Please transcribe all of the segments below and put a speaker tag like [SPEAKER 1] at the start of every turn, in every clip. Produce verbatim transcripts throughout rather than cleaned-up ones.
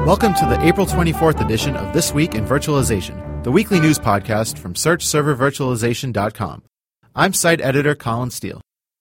[SPEAKER 1] Welcome to the April twenty-fourth edition of This Week in Virtualization, the weekly news podcast from search server virtualization dot com. I'm site editor Colin Steele.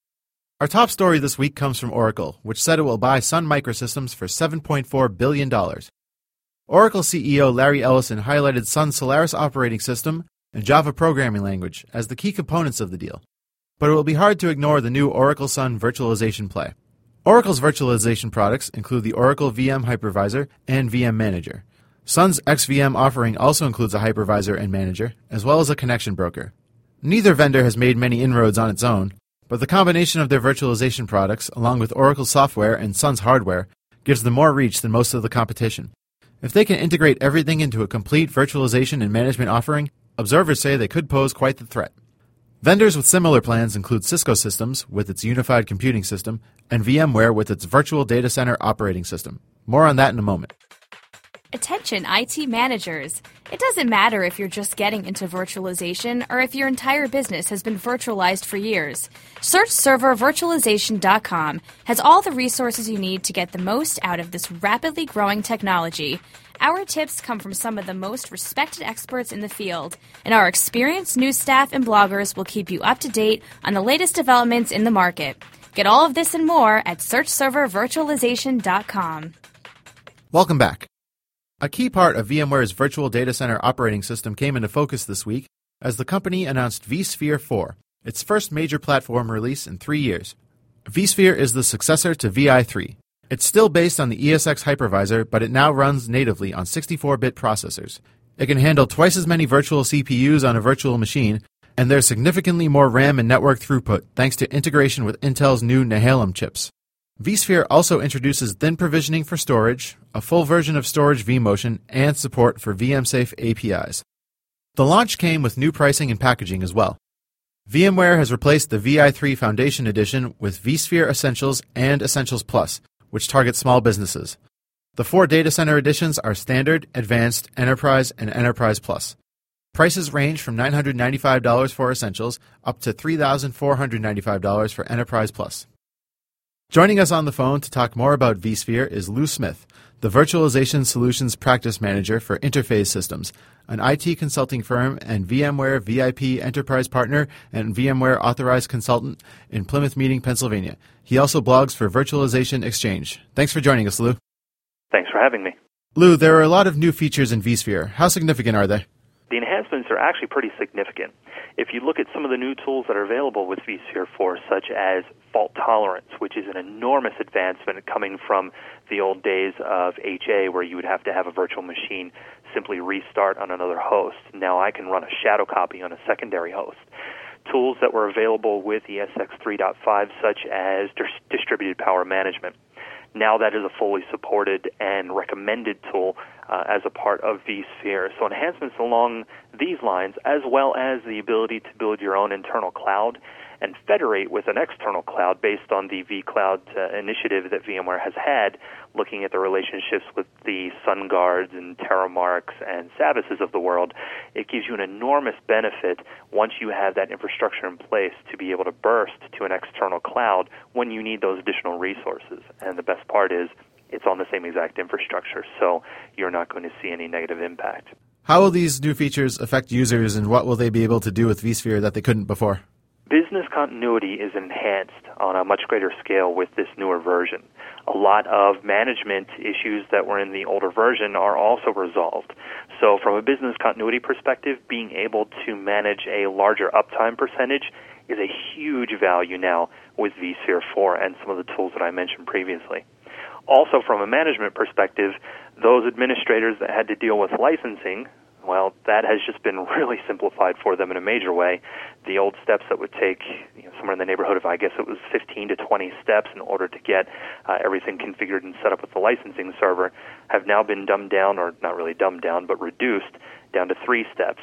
[SPEAKER 1] Our top story this week comes from Oracle, which said it will buy Sun Microsystems for seven point four billion dollars. Oracle C E O Larry Ellison highlighted Sun's Solaris operating system and Java programming language as the key components of the deal. But it will be hard to ignore the new Oracle Sun virtualization play. Oracle's virtualization products include the Oracle V M Hypervisor and V M Manager. Sun's X V M offering also includes a hypervisor and manager, as well as a connection broker. Neither vendor has made many inroads on its own, but the combination of their virtualization products, along with Oracle software and Sun's hardware, gives them more reach than most of the competition. If they can integrate everything into a complete virtualization and management offering, observers say they could pose quite the threat. Vendors with similar plans include Cisco Systems with its unified computing system and VMware with its virtual data center operating system. More on that in a moment.
[SPEAKER 2] Attention I T managers. It doesn't matter if you're just getting into virtualization or if your entire business has been virtualized for years. search server virtualization dot com has all the resources you need to get the most out of this rapidly growing technology. Our tips come from some of the most respected experts in the field, and our experienced news staff and bloggers will keep you up to date on the latest developments in the market. Get all of this and more at search server virtualization dot com.
[SPEAKER 1] Welcome back. A key part of VMware's virtual data center operating system came into focus this week as the company announced vSphere four, its first major platform release in three years. vSphere is the successor to V I three. It's still based on the E S X hypervisor, but it now runs natively on sixty-four bit processors. It can handle twice as many virtual C P Us on a virtual machine, and there's significantly more RAM and network throughput thanks to integration with Intel's new Nehalem chips. vSphere also introduces thin provisioning for storage, a full version of Storage vMotion, and support for VMsafe A P Is. The launch came with new pricing and packaging as well. VMware has replaced the V I three Foundation Edition with vSphere Essentials and Essentials Plus, which target small businesses. The four data center editions are Standard, Advanced, Enterprise, and Enterprise Plus. Prices range from nine hundred ninety-five dollars for Essentials up to three thousand four hundred ninety-five dollars for Enterprise Plus. Joining us on the phone to talk more about vSphere is Lou Smith, the Virtualization Solutions Practice Manager for Interphase Systems, an I T consulting firm and VMware V I P Enterprise Partner and VMware Authorized Consultant in Plymouth Meeting, Pennsylvania. He also blogs for Virtualization Exchange. Thanks for joining us, Lou.
[SPEAKER 3] Thanks for having me.
[SPEAKER 1] Lou, there are a lot of new features in vSphere. How significant are they?
[SPEAKER 3] The enhancements are actually pretty significant. If you look at some of the new tools that are available with vSphere four, such as fault tolerance, which is an enormous advancement coming from the old days of H A, where you would have to have a virtual machine simply restart on another host. Now I can run a shadow copy on a secondary host. Tools that were available with E S X three point five, such as dis- distributed power management. Now that is a fully supported and recommended tool uh, as a part of vSphere. So enhancements along these lines, as well as the ability to build your own internal cloud and federate with an external cloud based on the vCloud uh, initiative that VMware has had, looking at the relationships with the SunGuards and Terramarks and Savises of the world. It gives you an enormous benefit once you have that infrastructure in place to be able to burst to an external cloud when you need those additional resources. And the best part is it's on the same exact infrastructure, so you're not going to see any negative impact.
[SPEAKER 1] How will these new features affect users, and what will they be able to do with vSphere that they couldn't before?
[SPEAKER 3] Business continuity is enhanced on a much greater scale with this newer version. A lot of management issues that were in the older version are also resolved. So from a business continuity perspective, being able to manage a larger uptime percentage is a huge value now with vSphere four and some of the tools that I mentioned previously. Also from a management perspective, those administrators that had to deal with licensing, well, that has just been really simplified for them in a major way. The old steps that would take you know, somewhere in the neighborhood of, I guess it was fifteen to twenty steps in order to get uh, everything configured and set up with the licensing server have now been dumbed down, or not really dumbed down, but reduced down to three steps.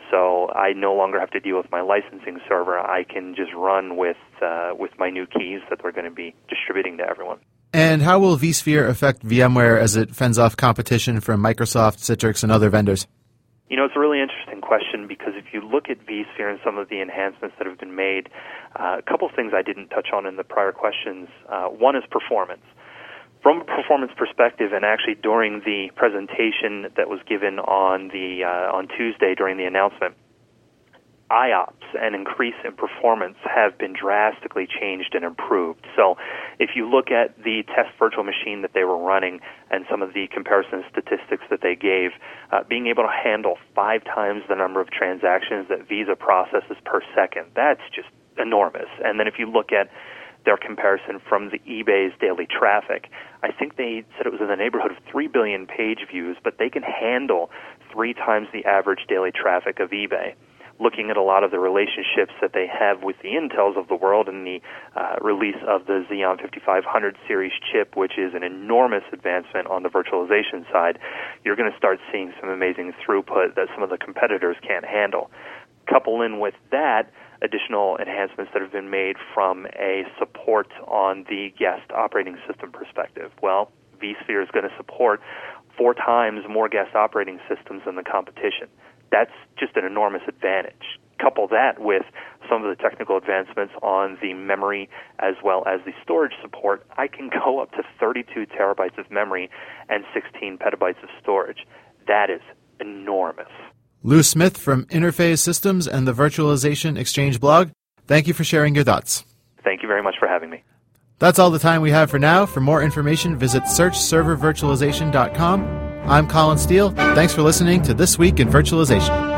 [SPEAKER 3] So I no longer have to deal with my licensing server. I can just run with uh, with my new keys that we're going to be distributing to everyone.
[SPEAKER 1] And how will vSphere affect VMware as it fends off competition from Microsoft, Citrix, and other vendors?
[SPEAKER 3] You know, it's a really interesting question because if you look at vSphere and some of the enhancements that have been made, uh, a couple of things I didn't touch on in the prior questions. Uh, one is performance. From a performance perspective, and actually during the presentation that was given on the uh, on Tuesday during the announcement, I O P S and increase in performance have been drastically changed and improved. So if you look at the test virtual machine that they were running and some of the comparison statistics that they gave, uh, being able to handle five times the number of transactions that Visa processes per second, that's just enormous. And then if you look at their comparison from the eBay's daily traffic, I think they said it was in the neighborhood of three billion page views, but they can handle three times the average daily traffic of eBay. Looking at a lot of the relationships that they have with the Intels of the world and the uh, release of the Xeon fifty-five hundred series chip, which is an enormous advancement on the virtualization side, you're going to start seeing some amazing throughput that some of the competitors can't handle. Couple in with that additional enhancements that have been made from a support on the guest operating system perspective. Well, vSphere is going to support four times more guest operating systems than the competition. That's just an enormous advantage. Couple that with some of the technical advancements on the memory as well as the storage support, I can go up to thirty-two terabytes of memory and sixteen petabytes of storage. That is enormous.
[SPEAKER 1] Lou Smith from Interphase Systems and the Virtualization Exchange blog, thank you for sharing your thoughts.
[SPEAKER 3] Thank you very much for having me.
[SPEAKER 1] That's all the time we have for now. For more information, visit search server virtualization dot com. I'm Colin Steele. Thanks for listening to This Week in Virtualization.